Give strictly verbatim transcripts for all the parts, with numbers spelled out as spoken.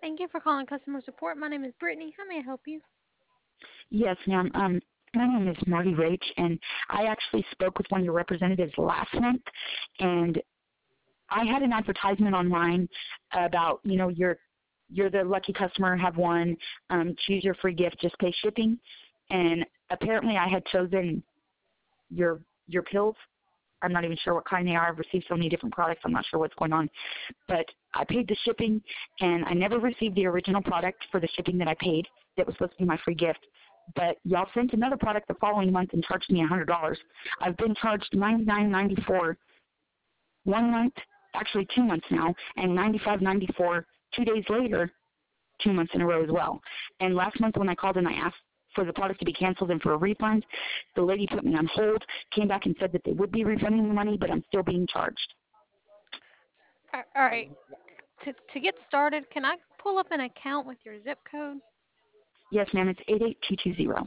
Thank you for calling customer support. My name is Brittany. How may I help you? Yes, ma'am. Um, my name is Marty Rach, and I actually spoke with one of your representatives last month, and I had an advertisement online about, you know, you're you're the lucky customer, have won, um, choose your free gift, just pay shipping, and apparently I had chosen your your pills. I'm not even sure what kind they are. I've received so many different products. I'm not sure what's going on, but I paid the shipping, and I never received the original product for the shipping that I paid. That was supposed to be my free gift. But y'all sent another product the following month and charged me one hundred dollars. I've been charged ninety-nine ninety-four one month, actually two months now, and ninety-five ninety-four two days later, two months in a row as well. And last month when I called and I asked for the product to be canceled and for a refund, the lady put me on hold, came back and said that they would be refunding the money, but I'm still being charged. All right. To to get started, can I pull up an account with your zip code? Yes, ma'am, it's eight eight two two zero.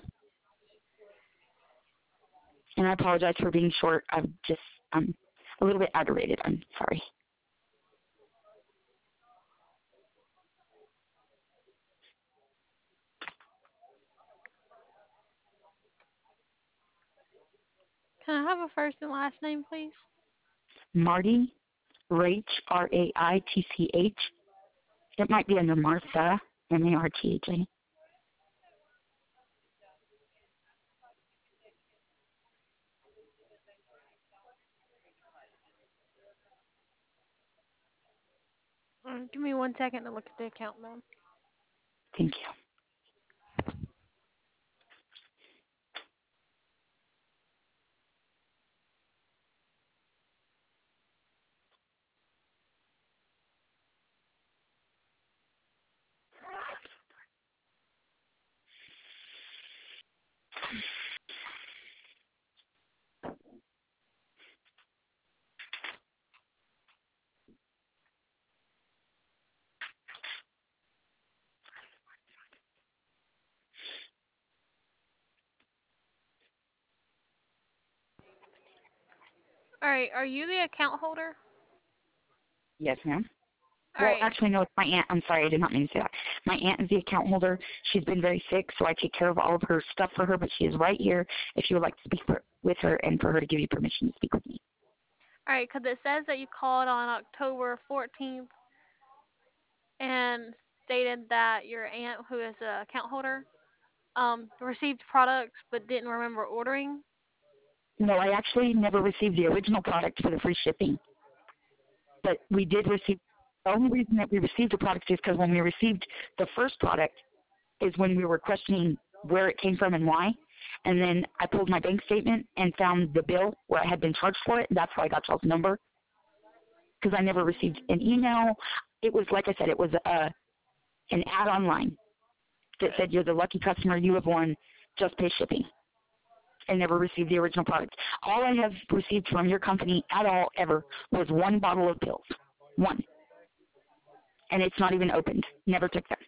And I apologize for being short. I'm just, I'm a little bit aggravated. I'm sorry. Can I have a first and last name, please? Marty Rach, R A I T C H. It might be under Martha, M A R T H A. Mm, Give me one second to look at the account, ma'am. Thank you. All right. Are you the account holder? Yes, ma'am. All Well, right. actually, no, it's my aunt. I'm sorry, I did not mean to say that. My aunt is the account holder. She's been very sick, so I take care of all of her stuff for her, but she is right here if you would like to speak for, with her and for her to give you permission to speak with me. All right. Because it says that you called on October fourteenth and stated that your aunt, who is the account holder, um, received products but didn't remember ordering. No, I actually never received the original product for the free shipping, but we did receive. The only reason that we received the product is because when we received the first product is when we were questioning where it came from and why. And then I pulled my bank statement and found the bill where I had been charged for it. And that's why I got y'all's number because I never received an email. It was, like I said, it was a, an ad online that said, you're the lucky customer, you have won, just pay shipping. And never received the original product. All I have received from your company at all ever was one bottle of pills. One. And it's not even opened. Never took them.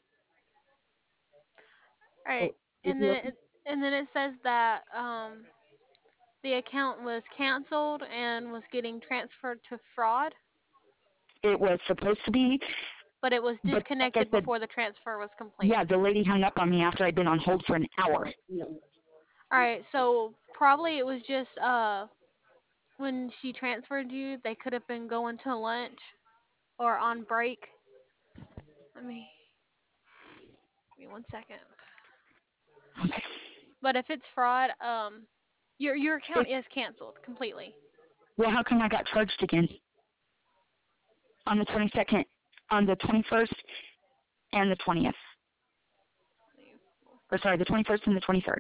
All right. So if And you then it, and then it says that um the account was canceled and was getting transferred to fraud, it was supposed to be, but it was but like I disconnected said, before the transfer was complete. yeah, the lady hung up on me after I'd been on hold for an hour. All right, so probably it was just uh when she transferred you, they could have been going to lunch or on break. Let me give me one second. Okay. But if it's fraud, um your your If, account is canceled completely. well, how come I got charged again on the twenty-second, on the twenty-first, and the twentieth? Or sorry, the twenty-first and the twenty-third.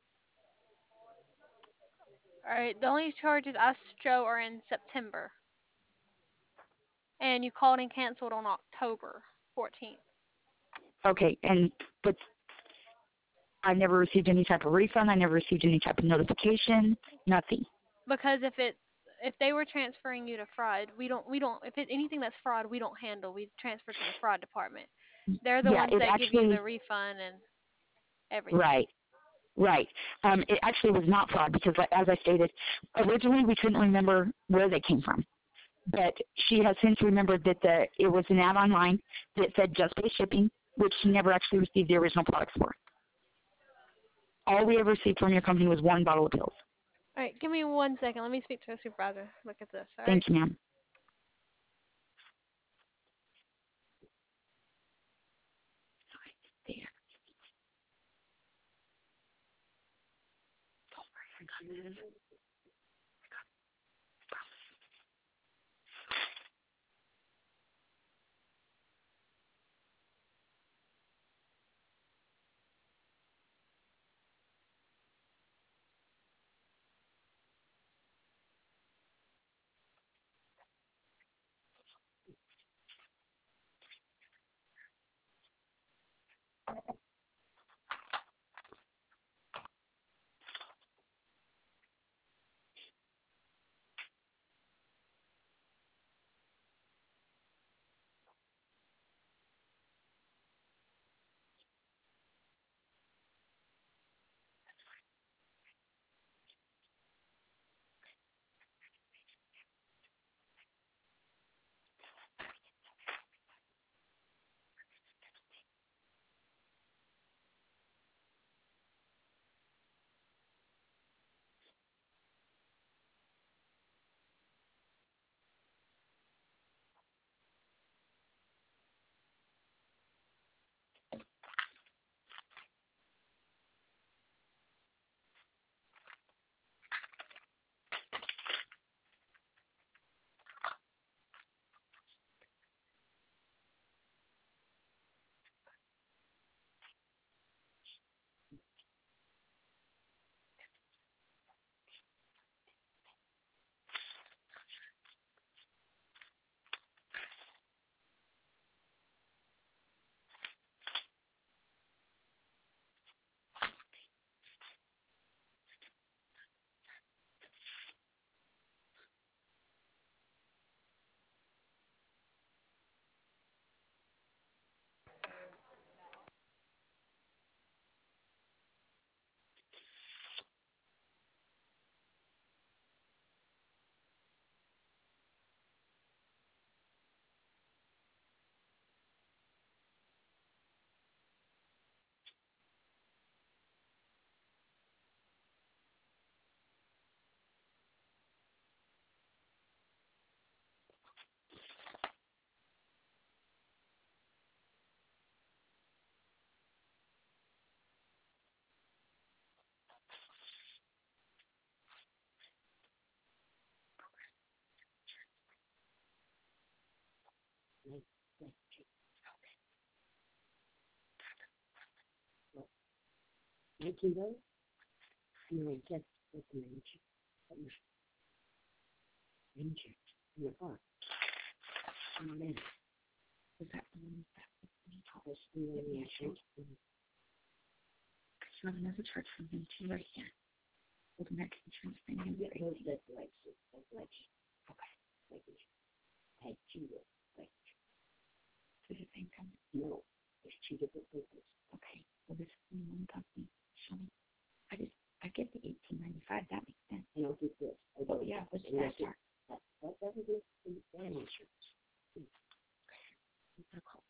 All right, the only charges I show are in September, and you called and canceled on October fourteenth. Okay, and but I never received any type of refund. I never received any type of notification. Nothing. Because if it if they were transferring you to fraud, we don't we don't if it anything that's fraud, we don't handle. We transfer to the fraud department. They're the Yeah, ones it that give you actually, the refund and everything. right, right. Um, it actually was not fraud because, like, as I stated, originally we couldn't remember where they came from. but she has since remembered that the it was an ad online that said just pay shipping, which she never actually received the original products for. All we ever received from your company was one bottle of pills. All right, give me one second. Let me speak to a supervisor. Look at this. All right. Thank you, ma'am. There. Was that the one that yeah, sure. Because you have another charge from him too, right here. With the next insurance thing. Yeah, that's like, that's like, okay. Like, two, like, two the same company? No, there's two different places. Okay, well, this is the one company. Show me. I just, I get the eighteen ninety-five. That makes sense. And I'll do this. Oh, yeah, what's that start? That, that, that is the family insurance. Okay, call.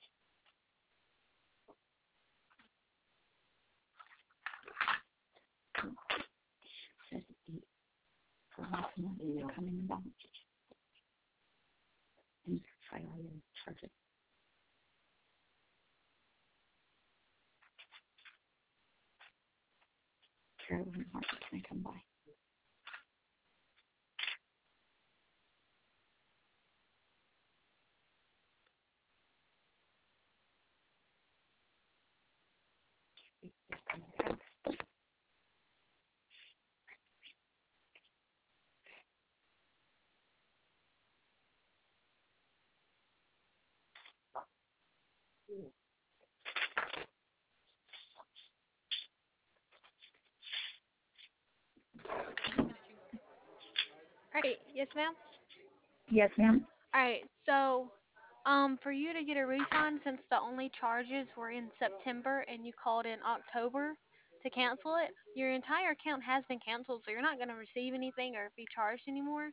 Says eight for last month. They're coming in balance. And try all your charges. Carolyn Market, can I come by? All right. Yes, ma'am. Yes, ma'am. All right. So, um, for you to get a refund, since the only charges were in September and you called in October to cancel it, your entire account has been canceled, so you're not going to receive anything or be charged anymore.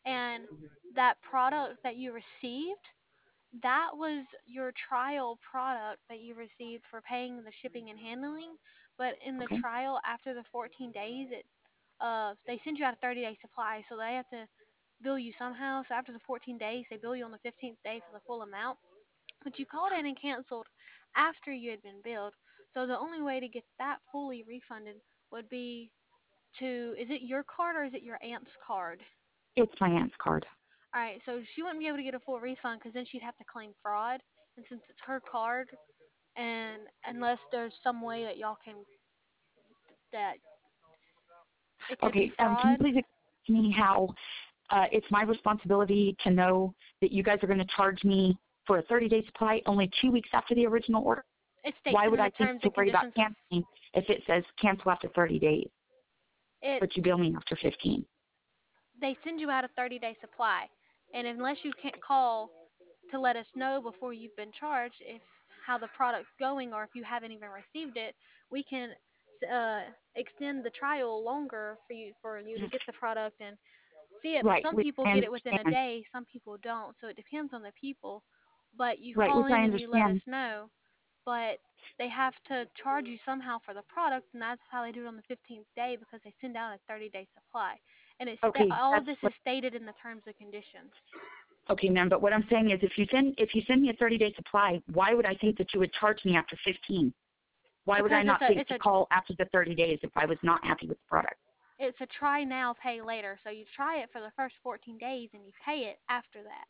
and that product that you received, that was your trial product that you received for paying the shipping and handling. But in the Okay. trial, after the fourteen days, it uh they send you out a thirty day supply, so they have to bill you somehow. So after the fourteen days, they bill you on the fifteenth day for the full amount. But you called in and canceled after you had been billed. So the only way to get that fully refunded would be to, is it your card or is it your aunt's card? It's my aunt's card. All right, so she wouldn't be able to get a full refund because then she'd have to claim fraud. And since it's her card, and unless there's some way that y'all can, that it could be Okay, um, can you fraud. please explain to me how uh, it's my responsibility to know that you guys are going to charge me for a thirty day supply only two weeks after the original order? It states Why it would in I the think terms to and worry about conditions of canceling if it says cancel after thirty days, it. but you bill me after fifteen? They send you out a thirty day supply, and unless you can't call to let us know before you've been charged if how the product's going or if you haven't even received it, we can uh, extend the trial longer for you for you to get the product and see it. But Right, some which people I get it within a understand. day, some people don't. So it depends on the people. But you Right, call which I in and you let us understand. know, but they have to charge you somehow for the product, and that's how they do it on the fifteenth day because they send out a thirty day supply. And it's sta- Okay, all of that's this what. is stated in the terms and conditions. Okay, ma'am. But what I'm saying is, if you send if you send me a thirty day supply, why would I think that you would charge me after fifteen? Why would I Because it's not a think it's to a call after the thirty days if I was not happy with the product? it's a try now, pay later. So you try it for the first fourteen days and you pay it after that.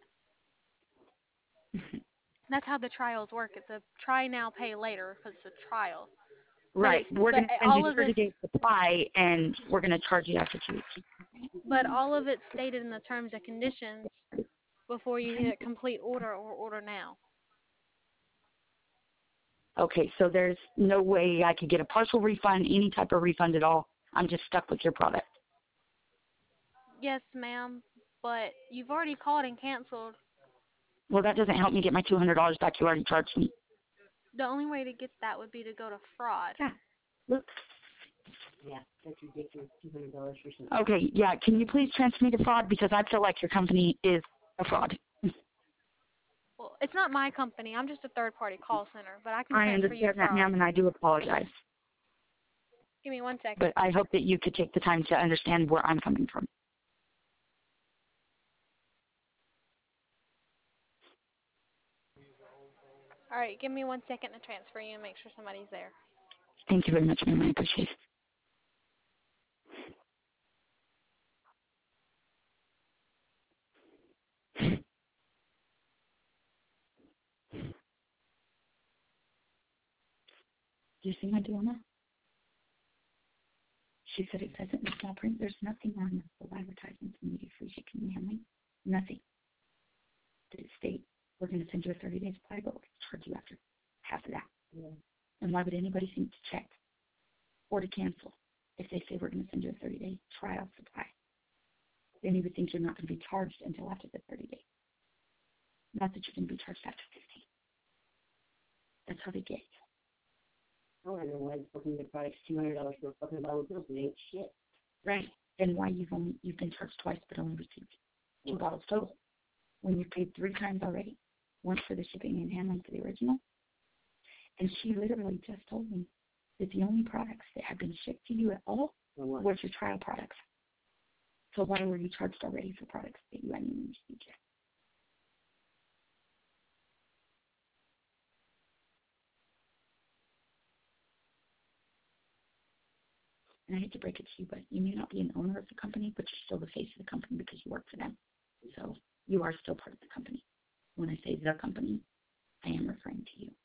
That's how the trials work. It's a try now, pay later because it's a trial. But Right. it's We're but going to send you all of this thirty day supply, and we're going to charge you after two weeks. but all of it's stated in the terms and conditions before you hit complete order or order now. Okay, so there's no way I could get a partial refund, any type of refund at all. I'm just stuck with your product. Yes, ma'am. But you've already called and canceled. Well, that doesn't help me get my two hundred dollars back. You already charged me. The only way to get that would be to go to fraud. Yeah. Look. Yeah, that's ridiculous. Two hundred dollars for something. Okay, yeah. Can you please transfer me to fraud because I feel like your company is a fraud. Well, it's not my company. I'm just a third party call center, but I can I transfer you to understand that, fraud. ma'am, and I do apologize. Give me one second. But I hope that you could take the time to understand where I'm coming from. All right, give me one second to transfer you and make sure somebody's there. Thank you very much, ma'am. I appreciate it. Do you see my dilemma? She said it says it in the small print. There's nothing on the full advertisements in media free shipping and handling. Nothing. Did it state we're going to send you a thirty day supply, but we'll charge you after half of that? Yeah. And why would anybody think to check or to cancel if they say we're going to send you a thirty day trial supply? Then you would think you're not going to be charged until after the thirty days. Not that you're going to be charged after fifteen. That's how they get you. I don't know why the fucking good product's two hundred dollars for a fucking bottle of pills. It ain't shit. Right. And why you've only you've been charged twice but only received two bottles total. When you paid three times already. Once for the shipping and handling for the original. And she literally just told me that the only products that have been shipped to you at all were your trial products. So why were you charged already for products that you hadn't even received yet? And I hate to break it to you, but you may not be an owner of the company, but you're still the face of the company because you work for them. So you are still part of the company. When I say the company, I am referring to you.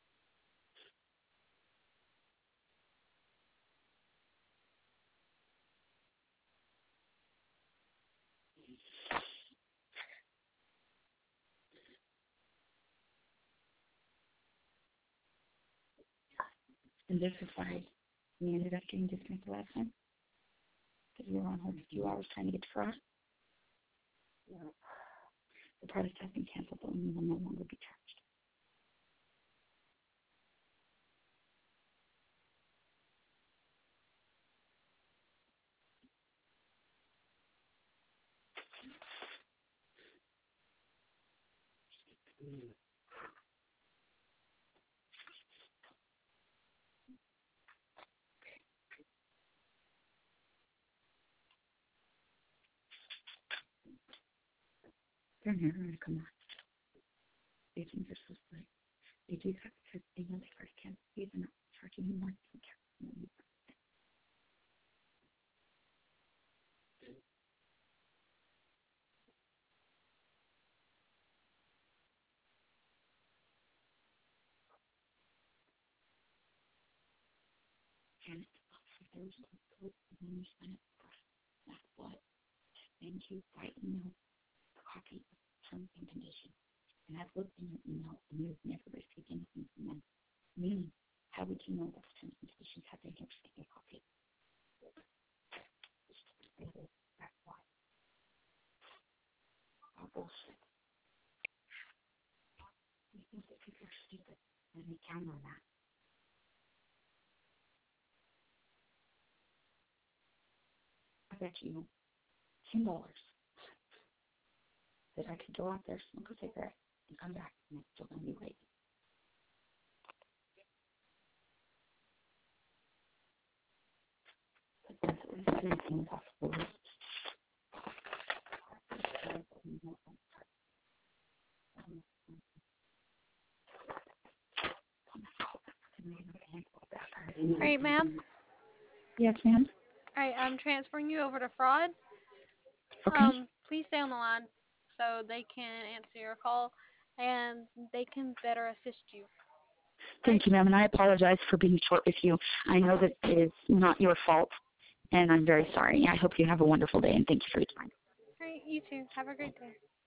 And this is why we ended up getting dismissed last time. Because we were on hold for two hours trying to get to fraud. Yeah. The product has been canceled, but we will no longer be charged. They're never going to come on. They think they're so slick. They do that because they know they already can't see them not charging you more than you. And there's no code when you sign up for it. That's what. Send you by email a copy of terms and conditions. And I've looked in your email and you've never received anything from them. Meaning, how would you know those terms and conditions have been here to take a copy? That's why. Oh, bullshit. You think that people are stupid and they count on that. I bet you ten dollars that I could go out there, smoke a cigarette, and come back and it's still gonna be late. But that's at least anything possible. All right, ma'am. Yes, ma'am. All right, I'm transferring you over to fraud. Okay. Um, please stay on the line so they can answer your call and they can better assist you. Thank you, ma'am, and I apologize for being short with you. I know that it is not your fault, and I'm very sorry. I hope you have a wonderful day, and thank you for your time. All right, you too. Have a great day.